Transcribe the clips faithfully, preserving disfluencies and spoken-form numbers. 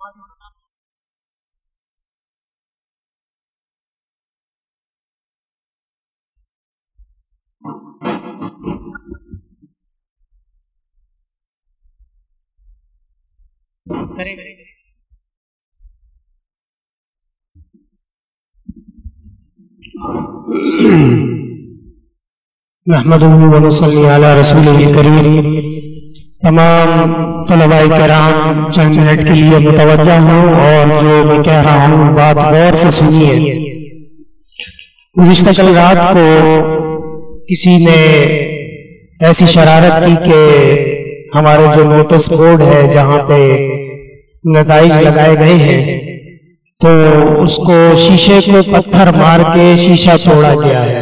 نحمدہ و نصلی علی رسولہ الکریم۔ تمام طلباء کرام چند منٹ کے لیے متوجہ ہوں اور جو میں کہہ رہا ہوں بات غور سے سنیے۔ گزشتہ کل رات کو کسی نے ایسی شرارت کی کہ ہمارے جو نوٹس بورڈ ہے جہاں پہ نتائج لگائے گئے ہیں تو اس کو شیشے کو پتھر مار کے شیشہ توڑا گیا ہے۔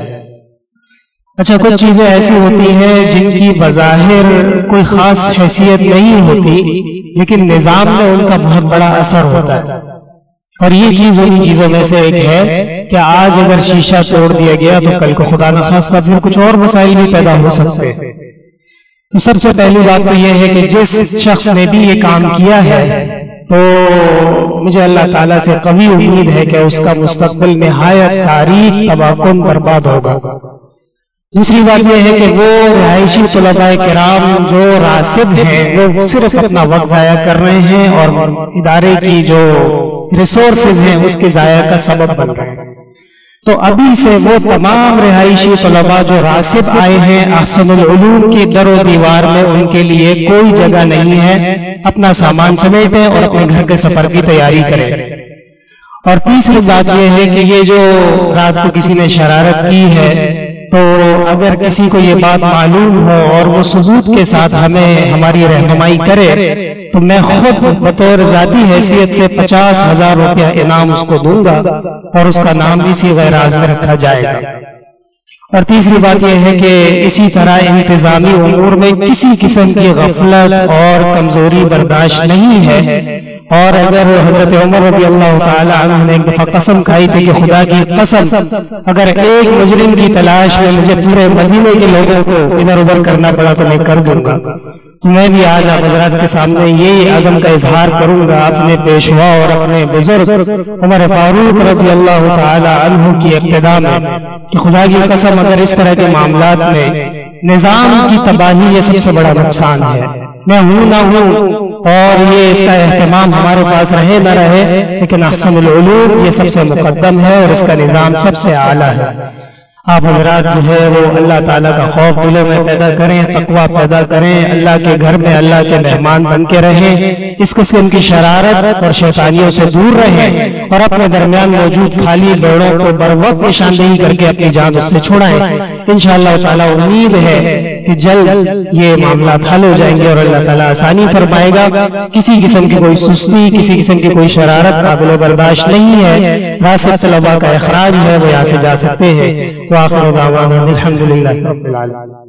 اچھا، کچھ چیزیں ایسی ہوتی ہیں جن کی بظاہر کوئی خاص حیثیت نہیں ہوتی لیکن نظام میں ان کا بہت بڑا اثر ہوتا ہے، اور یہ چیز ان چیزوں میں سے ایک ہے کہ آج اگر شیشہ توڑ دیا گیا تو کل کو خدا نخواستہ پھر کچھ اور مسائل بھی پیدا ہو سکتے ہیں۔ تو سب سے پہلی بات تو یہ ہے کہ جس شخص نے بھی یہ کام کیا ہے تو مجھے اللہ تعالیٰ سے قوی امید ہے کہ اس کا مستقبل نہایت تاریک تباہ کن برباد ہوگا۔ دوسری بات یہ ہے کہ وہ رہائشی طلباء کرام جو راسب ہیں وہ صرف اپنا وقت ضائع کر رہے ہیں اور ادارے کی جو ریسورسز ہیں اس کے ضائع کا سبب بن رہے ہیں۔ تو ابھی سے وہ تمام رہائشی طلباء جو راسب آئے ہیں احسن العلوم کی در و دیوار میں ان کے لیے کوئی جگہ نہیں ہے، اپنا سامان سمیٹیں اور اپنے گھر کے سفر کی تیاری کریں۔ اور تیسری بات یہ ہے کہ یہ جو رات کو کسی نے شرارت کی ہے تو اگر کسی کو یہ بات معلوم ہو اور وہ ثبوت کے ساتھ ہمیں ہماری رہنمائی کرے تو میں خود بطور ذاتی حیثیت سے پچاس ہزار روپیہ انعام اس کو دوں گا اور اس کا نام اسی غیراز میں رکھا جائے گا۔ اور تیسری بات یہ ہے کہ اسی طرح انتظامی امور میں کسی قسم کی غفلت اور کمزوری برداشت نہیں ہے، اور اگر حضرت عمر رضی اللہ تعالی عنہ نے ایک دفعہ قسم کھائی تھی کہ خدا کی قسم اگر ایک مجرم کی تلاش میں مجھے پورے مدینے کے لوگوں کو ادھر ادھر کرنا پڑا تو میں کر دوں گا، تو میں بھی آج آپ حضرات کے سامنے یہی عزم کا اظہار کروں گا اپنے پیشوا اور اپنے بزرگ عمر فاروق رضی اللہ تعالی عنہ کی اقتداء میں کہ خدا کی قسم اگر اس طرح کے معاملات میں نظام کی تباہی یہ سب سے بڑا نقصان ہے، میں ہوں نہ ہوں اور یہ اس کا اہتمام ہمارے پاس رہے نہ رہے لیکن احسن العلوم یہ سب سے مقدم ہے اور اس کا نظام سب سے اعلیٰ ہے۔ آپ حضرات جو ہے وہ اللہ تعالیٰ کا خوف دلوں میں پیدا کریں، تقوی پیدا کریں، اللہ کے گھر میں اللہ کے مہمان بن کے رہیں، اس قسم کی شرارت اور شیطانیوں سے دور رہیں اور اپنے درمیان موجود خالی بیڑوں کو بر وقت نشاندہی کر کے اپنی جان اس سے چھڑائیں۔ انشاءاللہ تعالیٰ امید ہے کہ جلد یہ معاملات حل ہو جائیں گے اور اللہ تعالیٰ آسانی فرمائے گا۔ کسی قسم کی کوئی سستی، کسی قسم کی کوئی شرارت قابل برداشت نہیں ہے۔ راسب طلباء کا اخراج ہے، وہ یہاں سے جا سکتے ہیں۔ وآخر دعوانا الحمدللہ رب العالمین۔